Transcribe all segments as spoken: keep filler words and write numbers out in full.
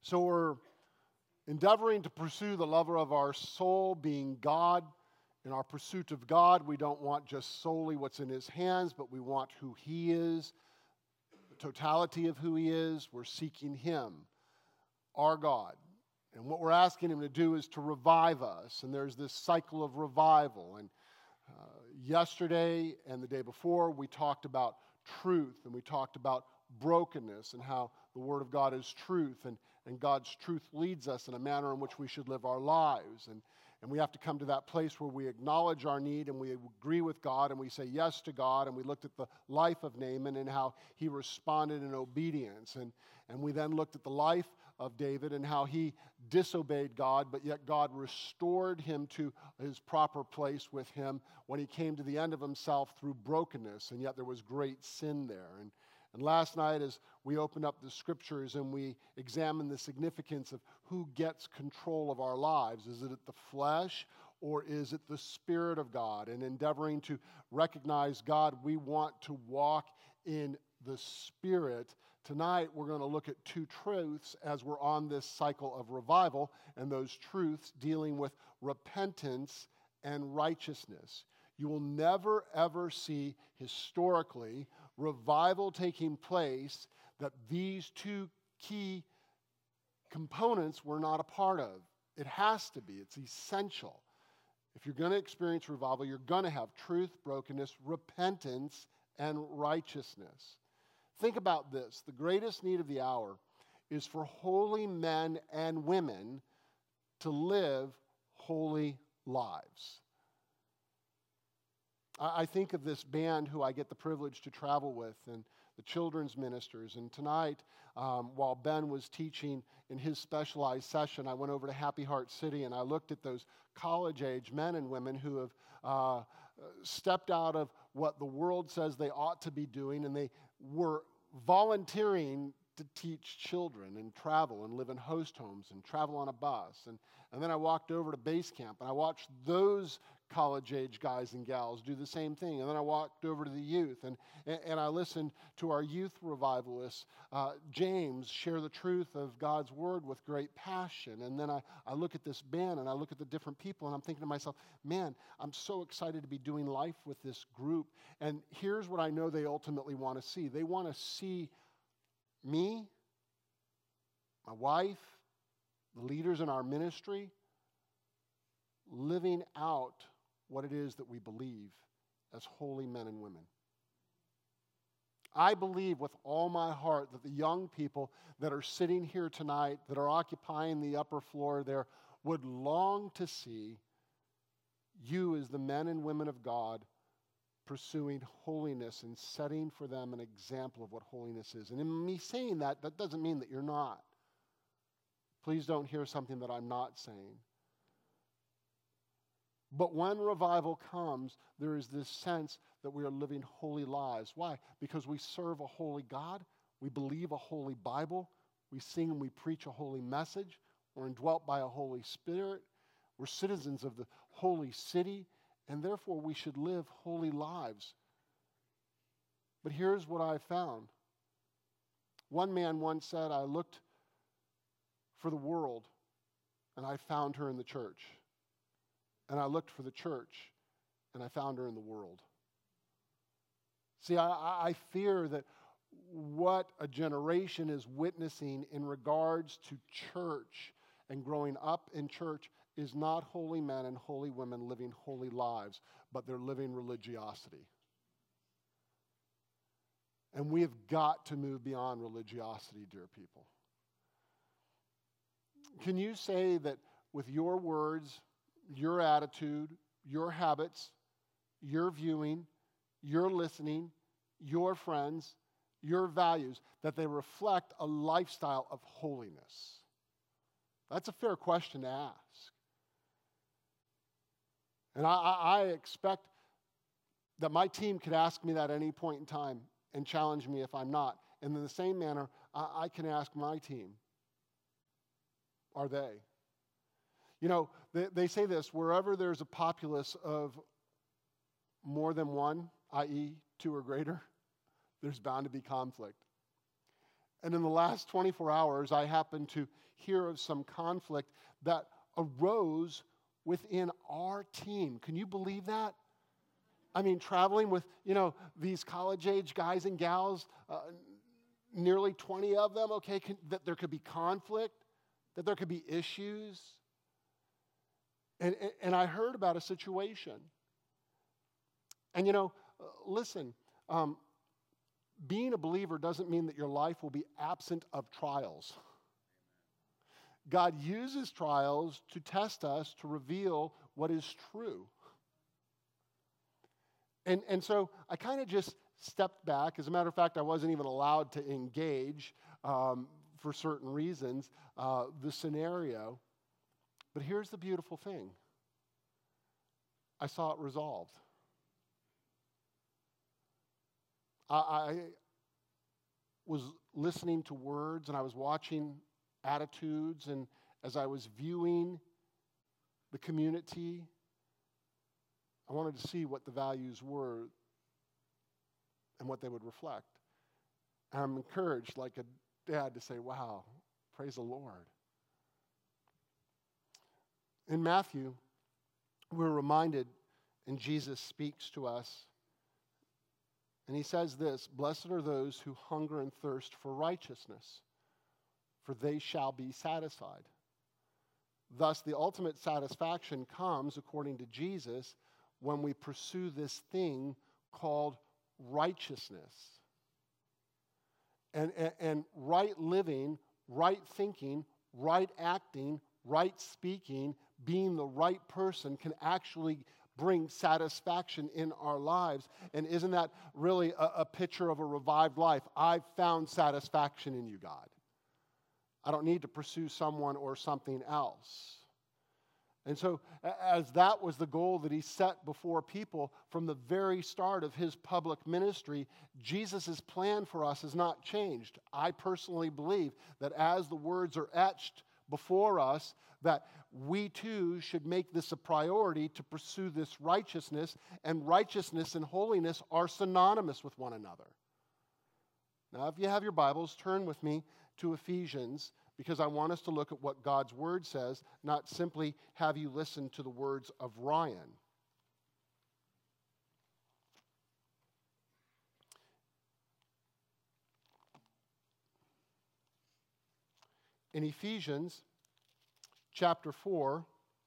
So we're endeavoring to pursue the lover of our soul, being God. In our pursuit of God, we don't want just solely what's in his hands, but we want who he is, the totality of who he is. We're seeking him, our God. And what we're asking him to do is to revive us. And there's this cycle of revival. And uh, yesterday and the day before, we talked about truth, and we talked about brokenness and how the Word of God is truth, and, and God's truth leads us in a manner in which we should live our lives. And, and we have to come to that place where we acknowledge our need and we agree with God and we say yes to God. And we looked at the life of Naaman and how he responded in obedience. And, and we then looked at the life of David and how he disobeyed God, but yet God restored him to his proper place with him when he came to the end of himself through brokenness, and yet there was great sin there. And, and last night, as we opened up the scriptures and we examined the significance of who gets control of our lives, is it the flesh or is it the Spirit of God? And endeavoring to recognize God, we want to walk in the Spirit. Tonight, we're going to look at two truths as we're on this cycle of revival, and those truths dealing with repentance and righteousness. You will never, ever see historically revival taking place that these two key components were not a part of. It has to be. It's essential. If you're going to experience revival, you're going to have truth, brokenness, repentance, and righteousness. Think about this. The greatest need of the hour is for holy men and women to live holy lives. I think of this band who I get the privilege to travel with, and the children's ministers. And tonight, um, while Ben was teaching in his specialized session, I went over to Happy Heart City and I looked at those college-age men and women who have uh, stepped out of what the world says they ought to be doing, and they were volunteering to teach children and travel and live in host homes and travel on a bus. And, and then I walked over to base camp and I watched those college-age guys and gals do the same thing. And then I walked over to the youth and, and, and I listened to our youth revivalists, uh, James, share the truth of God's word with great passion. And then I, I look at this band and I look at the different people and I'm thinking to myself, man, I'm so excited to be doing life with this group. And here's what I know they ultimately want to see. They want to see me, my wife, the leaders in our ministry, living out what it is that we believe as holy men and women. I believe with all my heart that the young people that are sitting here tonight, that are occupying the upper floor there, would long to see you as the men and women of God pursuing holiness and setting for them an example of what holiness is. And in me saying that, that doesn't mean that you're not. Please don't hear something that I'm not saying. But when revival comes, there is this sense that we are living holy lives. Why? Because we serve a holy God. We believe a holy Bible. We sing and we preach a holy message. We're indwelt by a Holy Spirit. We're citizens of the holy city. And therefore, we should live holy lives. But here's what I found. One man once said, I looked for the world, and I found her in the church. And I looked for the church, and I found her in the world. See, I, I fear that what a generation is witnessing in regards to church and growing up in church is not holy men and holy women living holy lives, but they're living religiosity. And we have got to move beyond religiosity, dear people. Can you say that with your words, your attitude, your habits, your viewing, your listening, your friends, your values, that they reflect a lifestyle of holiness? That's a fair question to ask. And I, I expect that my team could ask me that at any point in time and challenge me if I'm not. And in the same manner, I, I can ask my team, are they? You know, they, they say this, wherever there's a populace of more than one, that is two or greater, there's bound to be conflict. And in the last twenty-four hours, I happened to hear of some conflict that arose within our team. Can you believe that? I mean, traveling with, you know, these college-age guys and gals, uh, nearly twenty of them, okay, can, that there could be conflict, that there could be issues. And, and, and I heard about a situation. And, you know, uh, listen, um, being a believer doesn't mean that your life will be absent of trials. God uses trials to test us, to reveal what is true. And, and so I kind of just stepped back. As a matter of fact, I wasn't even allowed to engage um, for certain reasons, uh, the scenario. But here's the beautiful thing. I saw it resolved. I, I was listening to words and I was watching attitudes, and as I was viewing the community, I wanted to see what the values were and what they would reflect. And I'm encouraged, like a dad, to say, wow, praise the Lord. In Matthew, we're reminded, and Jesus speaks to us, and he says this, blessed are those who hunger and thirst for righteousness, for they shall be satisfied. Thus, the ultimate satisfaction comes, according to Jesus, when we pursue this thing called righteousness. And, and, and right living, right thinking, right acting, right speaking, being the right person can actually bring satisfaction in our lives. And isn't that really a, a picture of a revived life? I've found satisfaction in you, God. I don't need to pursue someone or something else. And so as that was the goal that he set before people from the very start of his public ministry, Jesus' plan for us has not changed. I personally believe that as the words are etched before us, that we too should make this a priority to pursue this righteousness, and righteousness and holiness are synonymous with one another. Now, if you have your Bibles, turn with me to Ephesians, because I want us to look at what God's Word says, not simply have you listen to the words of Ryan. In Ephesians chapter four,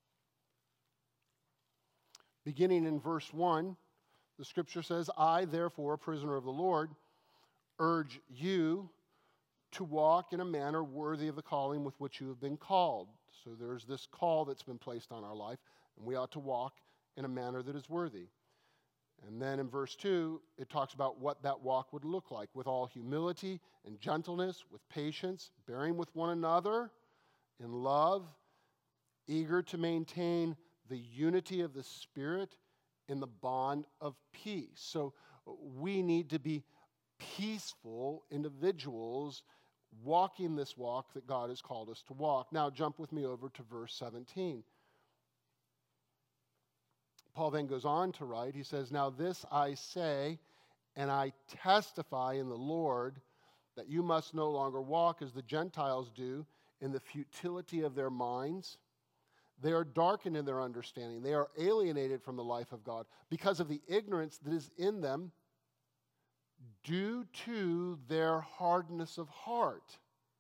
beginning in verse one, the scripture says, I, therefore, a prisoner of the Lord, urge you to walk in a manner worthy of the calling with which you have been called. So there's this call that's been placed on our life, and we ought to walk in a manner that is worthy. And then in verse two, it talks about what that walk would look like, with all humility and gentleness, with patience, bearing with one another in love, eager to maintain the unity of the Spirit in the bond of peace. So we need to be peaceful individuals walking this walk that God has called us to walk. Now jump with me over to verse seventeen. Paul then goes on to write, he says, now this I say, and I testify in the Lord, that you must no longer walk as the Gentiles do in the futility of their minds. They are darkened in their understanding. They are alienated from the life of God because of the ignorance that is in them due to their hardness of heart.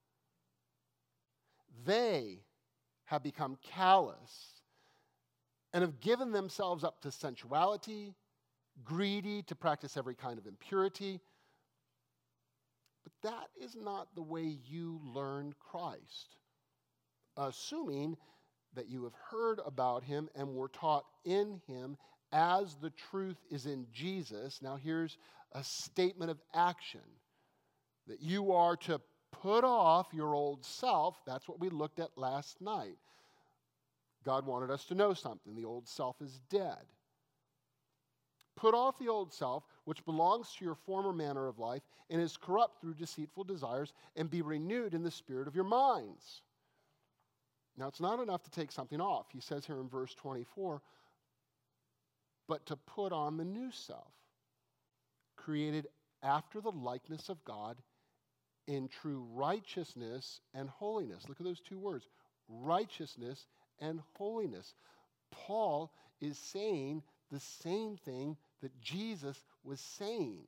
They have become callous and have given themselves up to sensuality, greedy to practice every kind of impurity. But that is not the way you learned Christ, assuming that you have heard about him and were taught in him as the truth is in Jesus. Now here's a statement of action, that you are to put off your old self. That's what we looked at last night. God wanted us to know something. The old self is dead. Put off the old self, which belongs to your former manner of life and is corrupt through deceitful desires, and be renewed in the spirit of your minds. Now, it's not enough to take something off. He says here in verse twenty-four, but to put on the new self, created after the likeness of God in true righteousness and holiness. Look at those two words, righteousness and holiness. Paul is saying the same thing that Jesus was saying.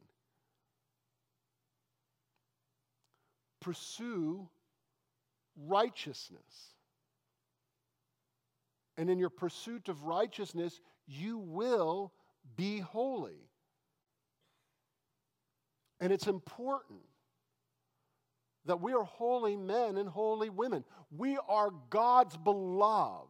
Pursue righteousness. And in your pursuit of righteousness, you will be holy. And it's important that we are holy men and holy women. We are God's beloved.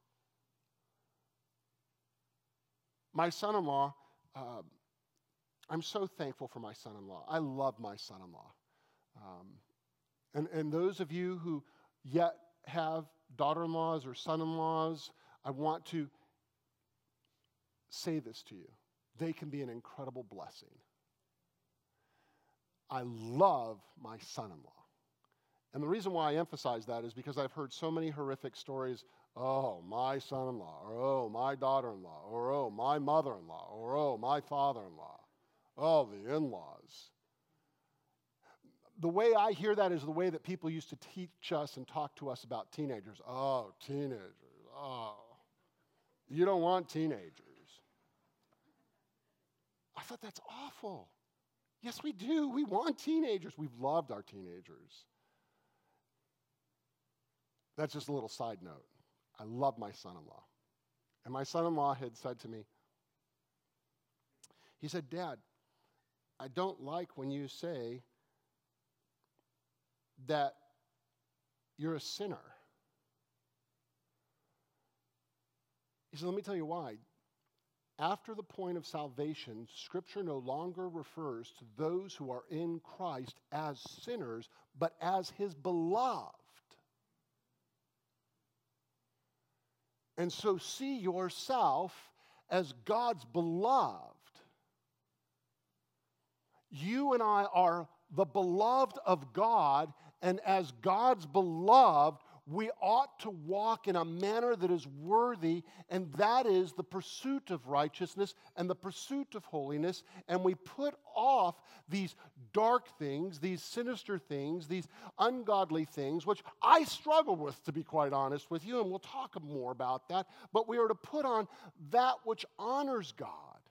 My son-in-law, uh, I'm so thankful for my son-in-law. I love my son-in-law. Um, and, and those of you who yet have daughter-in-laws or son-in-laws, I want to say this to you. They can be an incredible blessing. I love my son-in-law. And the reason why I emphasize that is because I've heard so many horrific stories. Oh, my son-in-law, or oh, my daughter-in-law, or oh, my mother-in-law, or oh, my father-in-law. Oh, the in-laws. The way I hear that is the way that people used to teach us and talk to us about teenagers. Oh, teenagers. Oh, you don't want teenagers. I thought that's awful. Yes, we do. We want teenagers. We've loved our teenagers. That's just a little side note. I love my son-in-law. And my son-in-law had said to me, he said, Dad, I don't like when you say that you're a sinner. He said, let me tell you why. After the point of salvation, Scripture no longer refers to those who are in Christ as sinners, but as His beloved. And so see yourself as God's beloved. You and I are the beloved of God, and as God's beloved, we ought to walk in a manner that is worthy, and that is the pursuit of righteousness and the pursuit of holiness. And we put off these dark things, these sinister things, these ungodly things, which I struggle with, to be quite honest with you, and we'll talk more about that. But we are to put on that which honors God.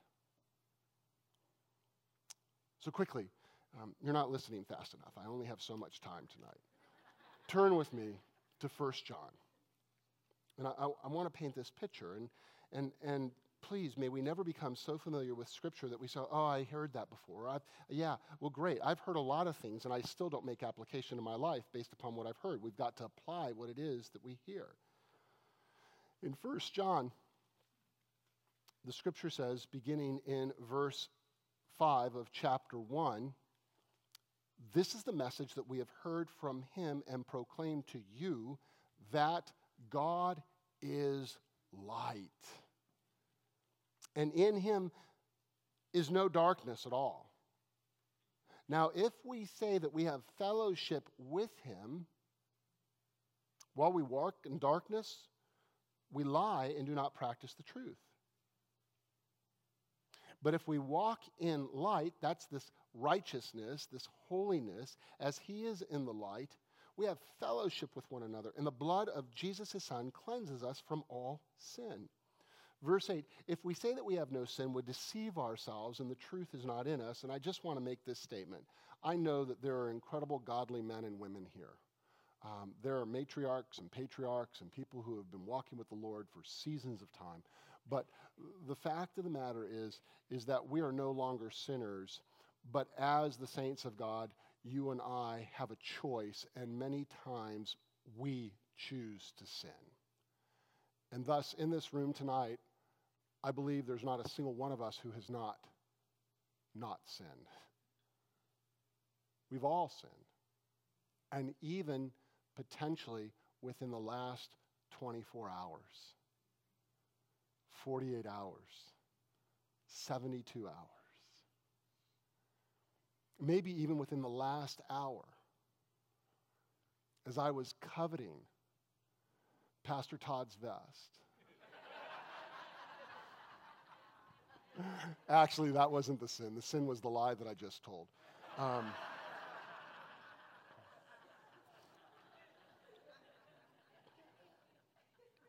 So quickly, um, you're not listening fast enough. I only have so much time tonight. Turn with me to First John. And I, I, I want to paint this picture. And, and, and please, may we never become so familiar with Scripture that we say, oh, I heard that before. I've, yeah, well, great. I've heard a lot of things, and I still don't make application in my life based upon what I've heard. We've got to apply what it is that we hear. In First John, the Scripture says, beginning in verse five of chapter one, this is the message that we have heard from Him and proclaimed to you, that God is light. And in Him is no darkness at all. Now, if we say that we have fellowship with Him while we walk in darkness, we lie and do not practice the truth. But if we walk in light, that's this righteousness, this holiness, as He is in the light, we have fellowship with one another, and the blood of Jesus, His Son, cleanses us from all sin. Verse eight, if we say that we have no sin, we deceive ourselves, and the truth is not in us. And I just want to make this statement. I know that there are incredible godly men and women here. Um, there are matriarchs and patriarchs and people who have been walking with the Lord for seasons of time. But the fact of the matter is, is that we are no longer sinners, but as the saints of God, you and I have a choice, and many times we choose to sin. And thus, in this room tonight, I believe there's not a single one of us who has not, not sinned. We've all sinned. And even potentially within the last twenty-four hours. forty-eight hours, seventy-two hours, maybe even within the last hour, as I was coveting Pastor Todd's vest. Actually, that wasn't the sin. The sin was the lie that I just told. Um,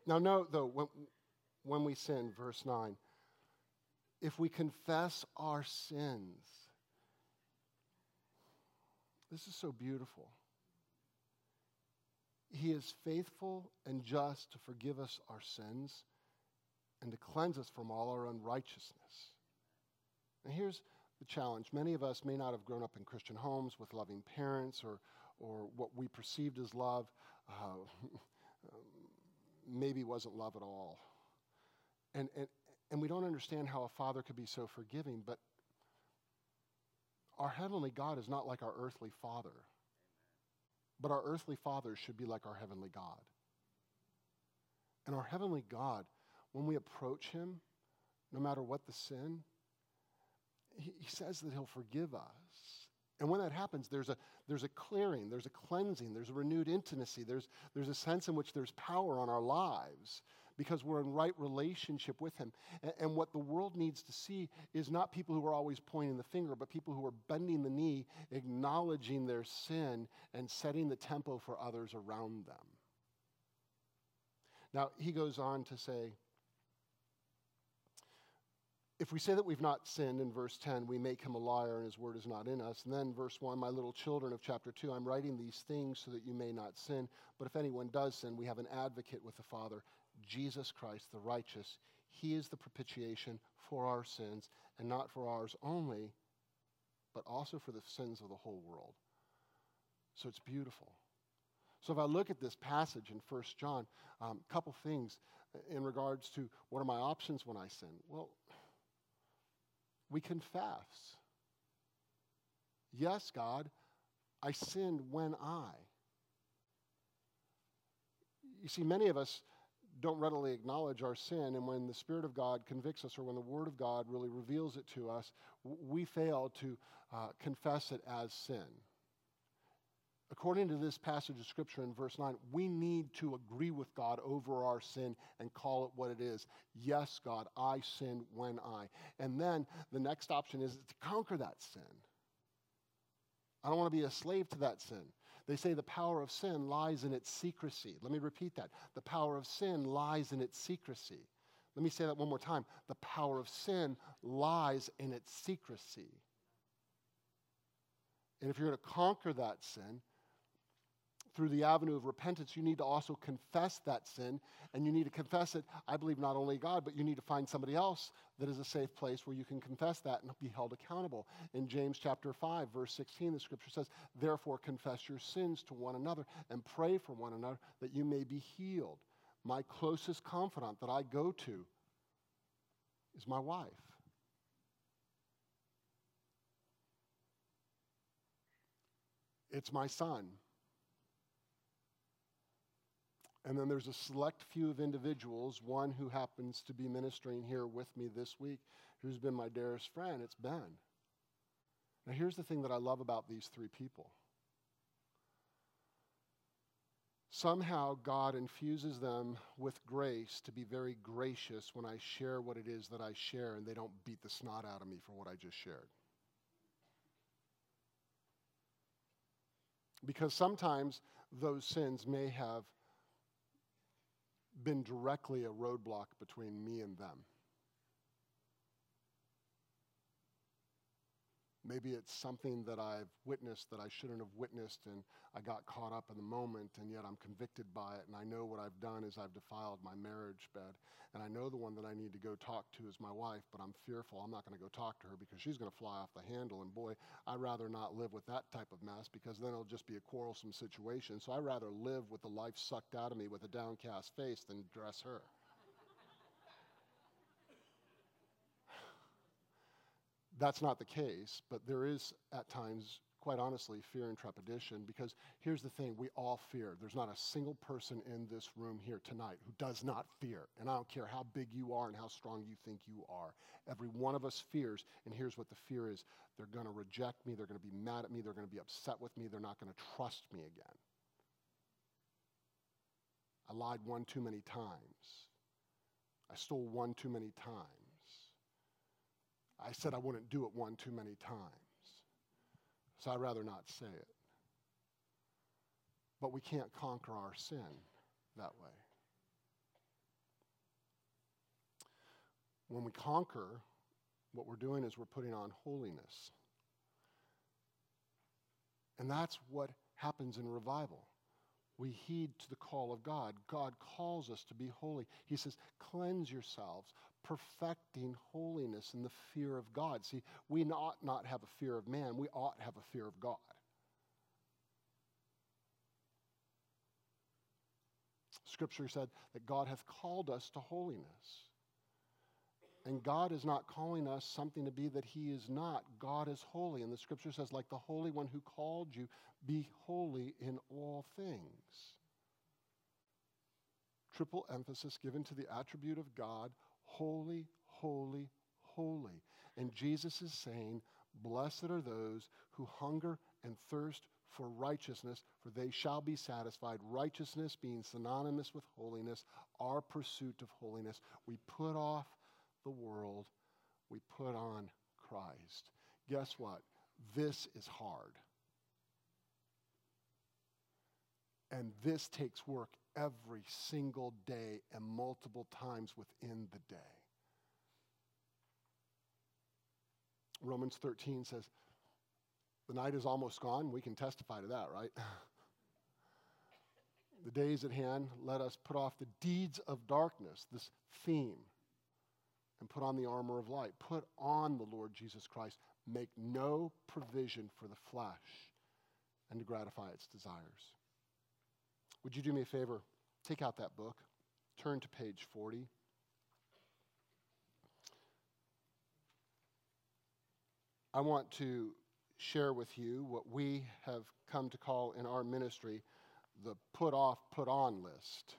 Now note, though, when, when we sin, verse nine, if we confess our sins, this is so beautiful. He is faithful and just to forgive us our sins and to cleanse us from all our unrighteousness. And here's the challenge. Many of us may not have grown up in Christian homes with loving parents or, or what we perceived as love uh, maybe wasn't love at all. And, and, and we don't understand how a father could be so forgiving, but our heavenly God is not like our earthly father. But our earthly fathers should be like our heavenly God. And our heavenly God, when we approach him, no matter what the sin, he, he says that he'll forgive us. And when that happens, there's a, there's a clearing, there's a cleansing, there's a renewed intimacy, there's, there's a sense in which there's power on our lives because we're in right relationship with him. And, and what the world needs to see is not people who are always pointing the finger, but people who are bending the knee, acknowledging their sin, and setting the tempo for others around them. Now, he goes on to say, if we say that we've not sinned, in verse ten, we make him a liar and his word is not in us. And then verse one, my little children of chapter two, I'm writing these things so that you may not sin. But if anyone does sin, we have an advocate with the Father, Jesus Christ, the righteous. He is the propitiation for our sins, and not for ours only, but also for the sins of the whole world. So it's beautiful. So if I look at this passage in First John, a um, couple things in regards to what are my options when I sin? Well, we confess. Yes, God, I sinned when I. You see, many of us don't readily acknowledge our sin, and when the Spirit of God convicts us or when the Word of God really reveals it to us, we fail to uh, confess it as sin. According to this passage of Scripture in verse nine, we need to agree with God over our sin and call it what it is. Yes, God, I sinned when I. And then the next option is to conquer that sin. I don't want to be a slave to that sin. They say the power of sin lies in its secrecy. Let me repeat that. The power of sin lies in its secrecy. Let me say that one more time. The power of sin lies in its secrecy. And if you're going to conquer that sin through the avenue of repentance, you need to also confess that sin. And you need to confess it, I believe, not only God, but you need to find somebody else that is a safe place where you can confess that and be held accountable. In James chapter five, verse sixteen, the Scripture says, therefore confess your sins to one another and pray for one another that you may be healed. My closest confidant that I go to is my wife. It's my son. And then there's a select few of individuals, one who happens to be ministering here with me this week, who's been my dearest friend. It's Ben. Now here's the thing that I love about these three people. Somehow God infuses them with grace to be very gracious when I share what it is that I share, and they don't beat the snot out of me for what I just shared. Because sometimes those sins may have been directly a roadblock between me and them. Maybe it's something that I've witnessed that I shouldn't have witnessed, and I got caught up in the moment, and yet I'm convicted by it, and I know what I've done is I've defiled my marriage bed, and I know the one that I need to go talk to is my wife, but I'm fearful I'm not going to go talk to her because she's going to fly off the handle, and boy, I'd rather not live with that type of mess because then it'll just be a quarrelsome situation, so I'd rather live with the life sucked out of me with a downcast face than dress her. That's not the case, but there is at times, quite honestly, fear and trepidation because here's the thing, we all fear. There's not a single person in this room here tonight who does not fear. And I don't care how big you are and how strong you think you are. Every one of us fears, and here's what the fear is. They're going to reject me. They're going to be mad at me. They're going to be upset with me. They're not going to trust me again. I lied one too many times. I stole one too many times. I said I wouldn't do it one too many times. So I'd rather not say it. But we can't conquer our sin that way. When we conquer, what we're doing is we're putting on holiness. And that's what happens in revival. We heed to the call of God. God calls us to be holy. He says, cleanse yourselves, perfecting holiness in the fear of God. See, we ought not have a fear of man. We ought have a fear of God. Scripture said that God hath called us to holiness. And God is not calling us something to be that he is not. God is holy. And the Scripture says, like the Holy One who called you, be holy in all things. Triple emphasis given to the attribute of God, holy, holy, holy. And Jesus is saying, blessed are those who hunger and thirst for righteousness, for they shall be satisfied. Righteousness being synonymous with holiness, our pursuit of holiness. We put off the world, we put on Christ. Guess what? This is hard. And this takes work every single day and multiple times within the day. Romans thirteen says, the night is almost gone. We can testify to that, right? The day is at hand. Let us put off the deeds of darkness, this theme, and put on the armor of light. Put on the Lord Jesus Christ. Make no provision for the flesh and to gratify its desires. Would you do me a favor? Take out that book. Turn to page forty. I want to share with you what we have come to call in our ministry the put off, put on list.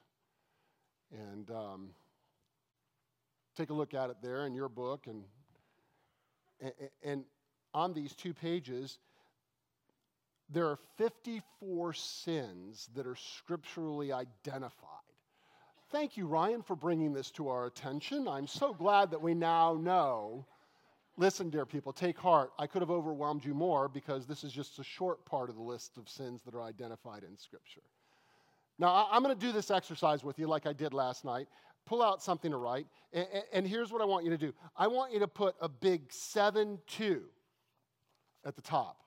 And um, take a look at it there in your book. And, and, and on these two pages, there are fifty-four sins that are scripturally identified. Thank you, Ryan, for bringing this to our attention. I'm so glad that we now know. Listen, dear people, take heart. I could have overwhelmed you more because this is just a short part of the list of sins that are identified in Scripture. Now, I'm going to do this exercise with you like I did last night. Pull out something to write, and, and here's what I want you to do. I want you to put a big seven two at the top.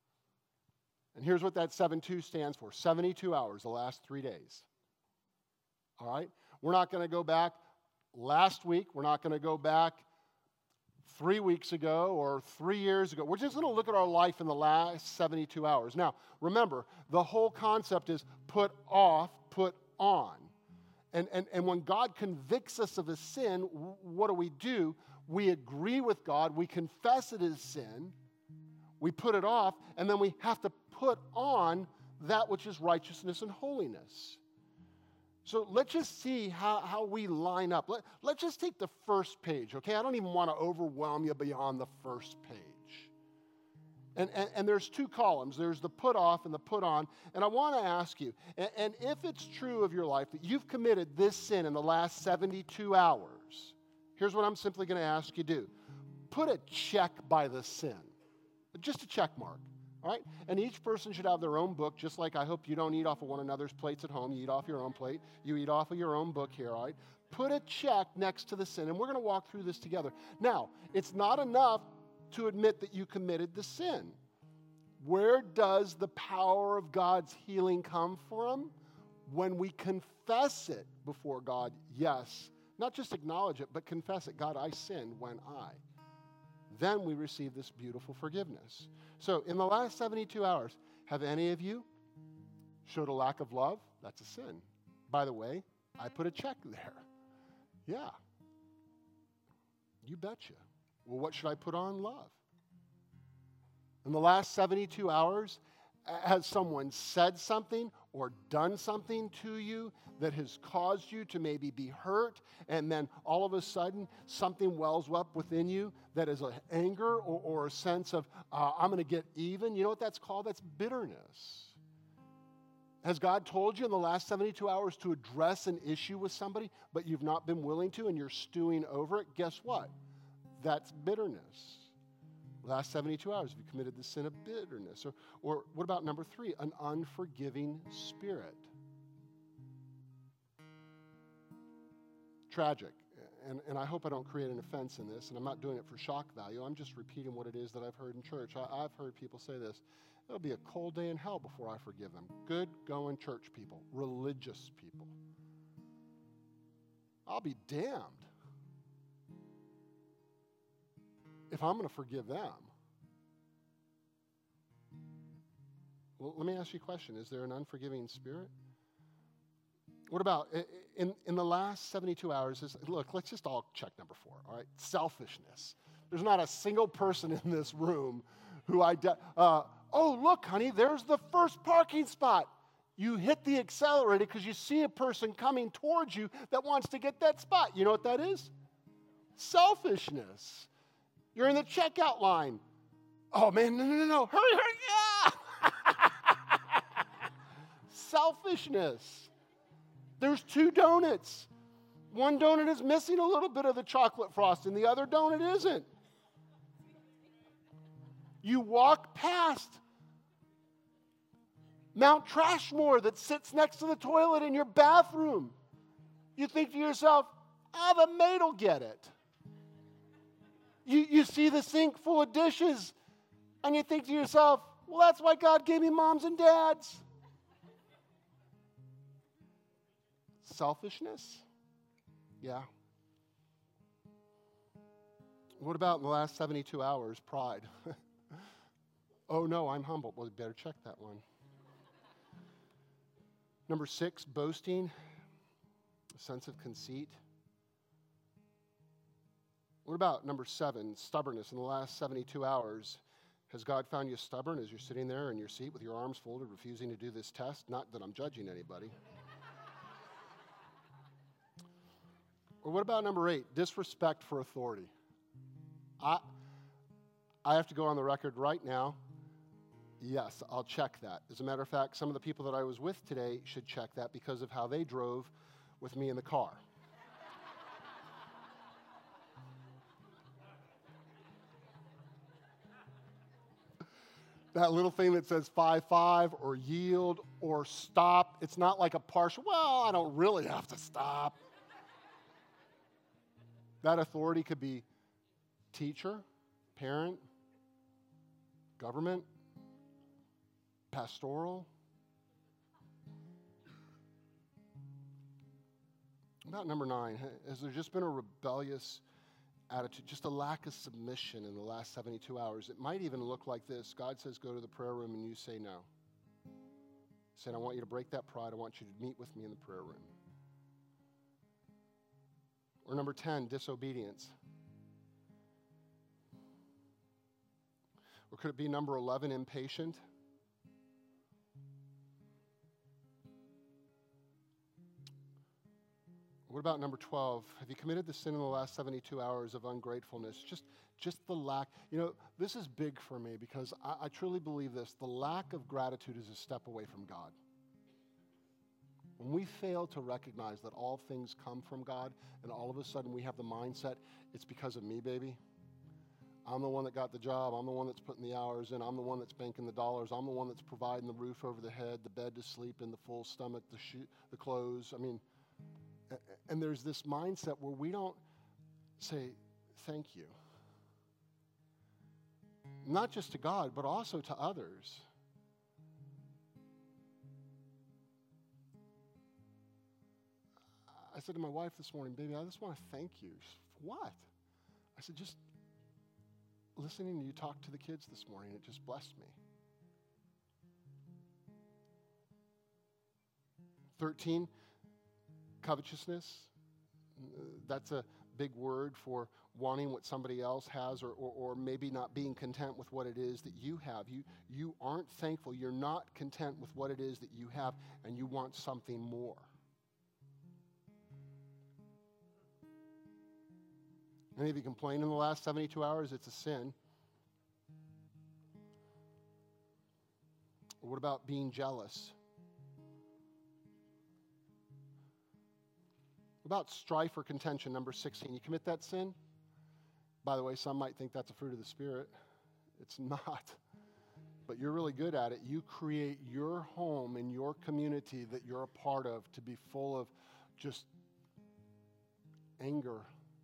And here's what that seven two stands for. seventy-two hours, the last three days. All right? We're not going to go back last week. We're not going to go back three weeks ago or three years ago. We're just going to look at our life in the last seventy-two hours. Now, remember, the whole concept is put off, put on. And, and, and when God convicts us of a sin, what do we do? We agree with God. We confess it as sin. We put it off, and then we have to put on that which is righteousness and holiness. So let's just see how, how we line up. Let, let's just take the first page, okay? I don't even want to overwhelm you beyond the first page. And, and, and there's two columns. There's the put off and the put on. And I want to ask you, and, and if it's true of your life that you've committed this sin in the last seventy-two hours, here's what I'm simply going to ask you to do. Put a check by the sin. Just a check mark. All right? And each person should have their own book, just like I hope you don't eat off of one another's plates at home. You eat off your own plate. You eat off of your own book here, all right? Put a check next to the sin, and we're going to walk through this together. Now, it's not enough to admit that you committed the sin. Where does the power of God's healing come from? When we confess it before God, yes. Not just acknowledge it, but confess it. God, I sinned when I. Then we receive this beautiful forgiveness. So in the last seventy-two hours, have any of you showed a lack of love? That's a sin. By the way, I put a check there. Yeah. You betcha. Well, what should I put on? Love. In the last seventy-two hours, has someone said something or done something to you that has caused you to maybe be hurt, and then all of a sudden something wells up within you that is an anger or, or a sense of, uh, I'm going to get even? You know what that's called? That's bitterness. Has God told you in the last seventy-two hours to address an issue with somebody, but you've not been willing to and you're stewing over it? Guess what? That's bitterness. Last seventy-two hours, you committed the sin of bitterness. Or, or what about number three? An unforgiving spirit. Tragic. and, and I hope I don't create an offense in this, and I'm not doing it for shock value. I'm just repeating what it is that I've heard in church. I, I've heard people say this. It'll be a cold day in hell before I forgive them. Good going church people, religious people. I'll be damned if I'm going to forgive them. Well, let me ask you a question. Is there an unforgiving spirit? What about, in, in the last seventy-two hours, is, look, let's just all check number four, all right? Selfishness. There's not a single person in this room who, I, uh, oh, look, honey, there's the first parking spot. You hit the accelerator because you see a person coming towards you that wants to get that spot. You know what that is? Selfishness. You're in the checkout line. Oh, man, no, no, no, no. Hurry, hurry, yeah. Selfishness. There's two donuts. One donut is missing a little bit of the chocolate frosting. The other donut isn't. You walk past Mount Trashmore that sits next to the toilet in your bathroom. You think to yourself, oh, the maid will get it. You, you see the sink full of dishes, and you think to yourself, well, that's why God gave me moms and dads. Selfishness? Yeah. What about in the last seventy-two hours? Pride. Oh, no, I'm humble. Well, you better check that one. Number six, boasting, a sense of conceit. What about number seven, stubbornness? In the last seventy-two hours, has God found you stubborn as you're sitting there in your seat with your arms folded, refusing to do this test? Not that I'm judging anybody. Or what about number eight, disrespect for authority? I, I have to go on the record right now. Yes, I'll check that. As a matter of fact, some of the people that I was with today should check that because of how they drove with me in the car. That little thing that says five five or yield or stop, it's not like a partial, well, I don't really have to stop. That authority could be teacher, parent, government, pastoral. About number nine, has there just been a rebellious attitude, just a lack of submission in the last seventy-two hours? It might even look like this. God says, go to the prayer room, and you say no. He said, I want you to break that pride. I want you to meet with me in the prayer room. Or number ten, disobedience. Or could it be number eleven, impatient? What about number twelve? Have you committed the sin in the last seventy-two hours of ungratefulness? Just, just the lack. You know, this is big for me because I, I truly believe this. The lack of gratitude is a step away from God. When we fail to recognize that all things come from God, and all of a sudden we have the mindset, it's because of me, baby. I'm the one that got the job. I'm the one that's putting the hours in. I'm the one that's banking the dollars. I'm the one that's providing the roof over the head, the bed to sleep in, the full stomach, the shoe, the clothes. I mean, and there's this mindset where we don't say thank you. Not just to God, but also to others. I said to my wife this morning, baby, I just want to thank you. She said, for what? I said, just listening to you talk to the kids this morning, it just blessed me. thirteen, covetousness. That's a big word for wanting what somebody else has, or, or, or maybe not being content with what it is that you have. You, you aren't thankful. You're not content with what it is that you have, and you want something more. Any of you complained in the last seventy-two hours? It's a sin. Or what about being jealous? What about strife or contention, number sixteen? You commit that sin? By the way, some might think that's a fruit of the Spirit. It's not. But you're really good at it. You create your home and your community that you're a part of to be full of just anger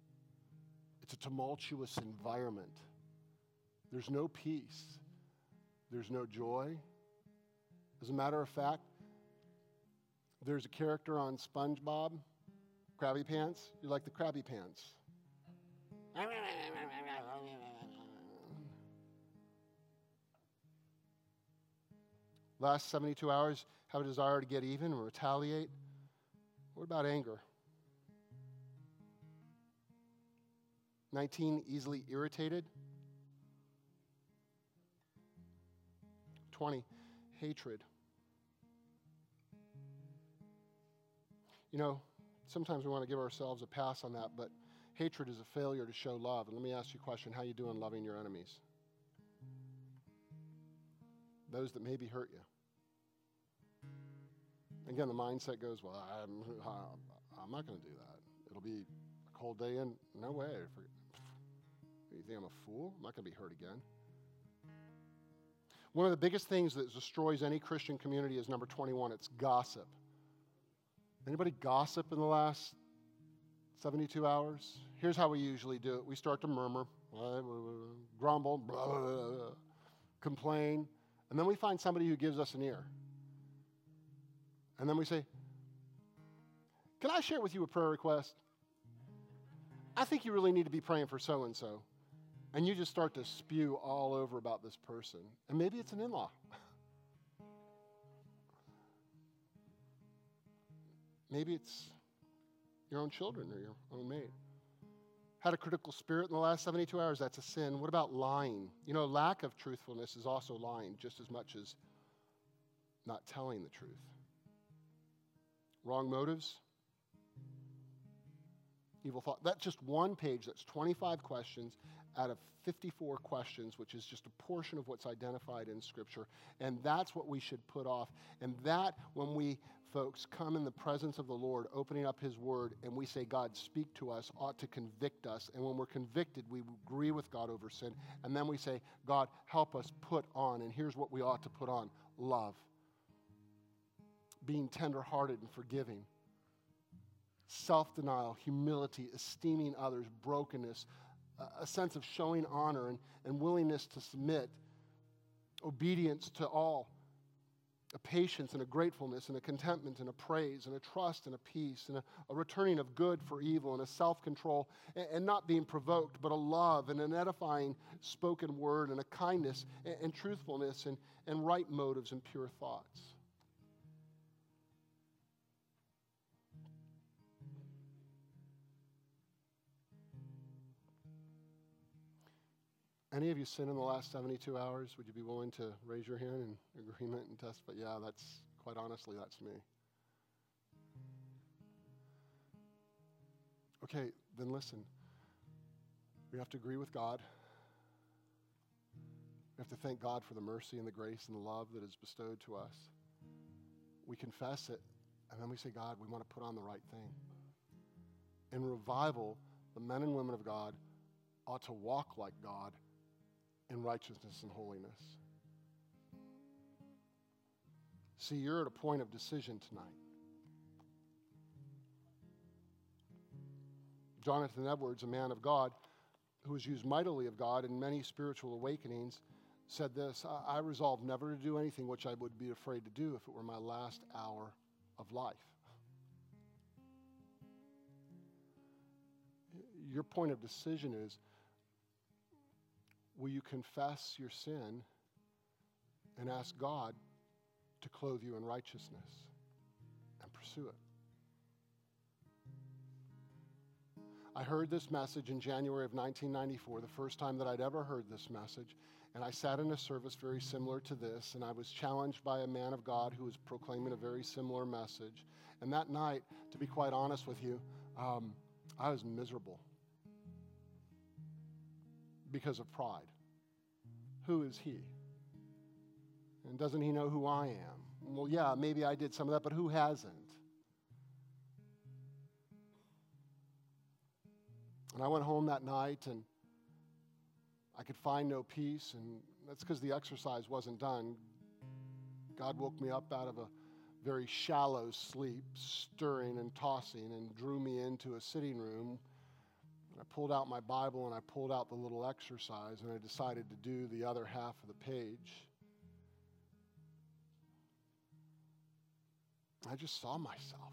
It's a tumultuous environment. There's no peace. There's no joy. As a matter of fact, there's a character on SpongeBob, Krabby Pants. You like the Krabby Pants? Last seventy-two hours, have a desire to get even and retaliate. What about anger? nineteen, easily irritated. twenty, hatred. You know, sometimes we want to give ourselves a pass on that, but hatred is a failure to show love. And let me ask you a question. How you doing loving your enemies? Those that maybe hurt you. Again, the mindset goes, well, I'm, I'm not going to do that. It'll be a cold day in. No way. You think I'm a fool? I'm not going to be hurt again. One of the biggest things that destroys any Christian community is number twenty-one. It's gossip. Anybody gossip in the last seventy-two hours? Here's how we usually do it. We start to murmur, grumble, blah, blah, blah, complain, and then we find somebody who gives us an ear. And then we say, can I share with you a prayer request? I think you really need to be praying for so-and-so. And you just start to spew all over about this person. And maybe it's an in-law. Maybe it's your own children or your own mate. Had a critical spirit in the last seventy-two hours, that's a sin. What about lying? You know, lack of truthfulness is also lying just as much as not telling the truth. Wrong motives, evil thought. That's just one page. That's twenty-five questions out of fifty-four questions, which is just a portion of what's identified in Scripture. And that's what we should put off. And that, when we, folks, come in the presence of the Lord, opening up His Word, and we say, God, speak to us, ought to convict us. And when we're convicted, we agree with God over sin. And then we say, God, help us put on. And here's what we ought to put on: love. Being tenderhearted and forgiving. Self-denial, humility, esteeming others, brokenness, a sense of showing honor and, and willingness to submit, obedience to all, a patience and a gratefulness and a contentment and a praise and a trust and a peace and a, a returning of good for evil and a self-control, and, and not being provoked, but a love and an edifying spoken word and a kindness and, and truthfulness and, and right motives and pure thoughts. Any of you sin in the last seventy-two hours? Would you be willing to raise your hand in agreement and testify? Yeah, that's, quite honestly, that's me. Okay, then listen. We have to agree with God. We have to thank God for the mercy and the grace and the love that is bestowed to us. We confess it, and then we say, God, we want to put on the right thing. In revival, the men and women of God ought to walk like God in righteousness and holiness. See, you're at a point of decision tonight. Jonathan Edwards, a man of God who was used mightily of God in many spiritual awakenings, said this: I resolved never to do anything which I would be afraid to do if it were my last hour of life. Your point of decision is, will you confess your sin and ask God to clothe you in righteousness and pursue it? I heard this message in January of nineteen ninety-four, the first time that I'd ever heard this message, and I sat in a service very similar to this, and I was challenged by a man of God who was proclaiming a very similar message. And that night, to be quite honest with you, um, I was miserable because of pride. Who is he? And doesn't he know who I am? Well, yeah, maybe I did some of that, but who hasn't? And I went home that night, and I could find no peace, and that's because the exercise wasn't done. God woke me up out of a very shallow sleep, stirring and tossing, and drew me into a sitting room I pulled out my Bible and I pulled out the little exercise and I decided to do the other half of the page. I just saw myself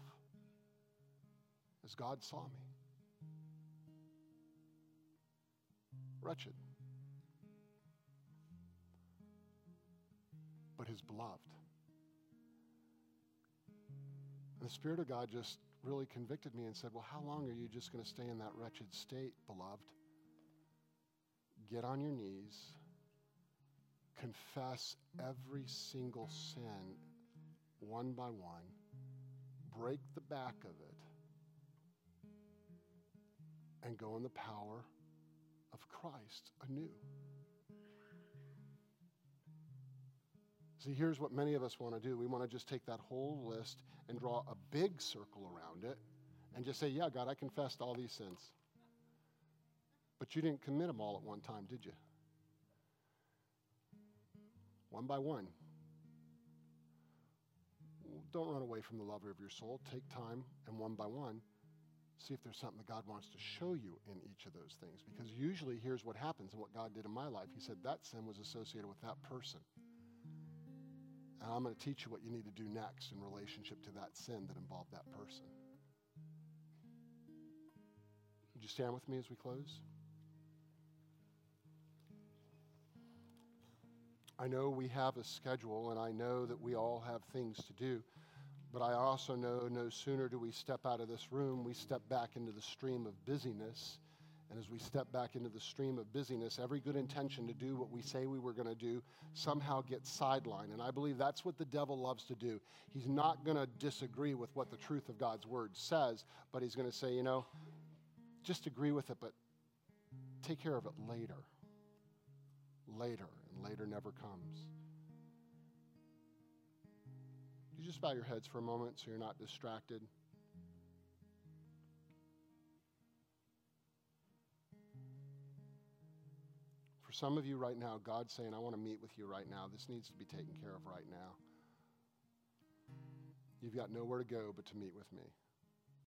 as God saw me. Wretched, but his beloved. And the Spirit of God just really convicted me and said, well, how long are you just going to stay in that wretched state, beloved? Get on your knees, confess every single sin one by one, break the back of it, and go in the power of Christ anew. See, here's what many of us want to do. We want to just take that whole list and draw a big circle around it and just say, yeah, God, I confessed all these sins. But you didn't commit them all at one time, did you? One by one. Don't run away from the lover of your soul. Take time and one by one, see if there's something that God wants to show you in each of those things. Because usually here's what happens and what God did in my life. He said that sin was associated with that person. And I'm going to teach you what you need to do next in relationship to that sin that involved that person. Would you stand with me as we close? I know we have a schedule, and I know that we all have things to do, but I also know no sooner do we step out of this room, we step back into the stream of busyness. And as we step back into the stream of busyness, every good intention to do what we say we were going to do somehow gets sidelined. And I believe that's what the devil loves to do. He's not going to disagree with what the truth of God's word says, but he's going to say, you know, just agree with it, but take care of it later. Later, and later never comes. You just bow your heads for a moment so you're not distracted. For some of you right now, God's saying, I want to meet with you right now. This needs to be taken care of right now. You've got nowhere to go but to meet with me.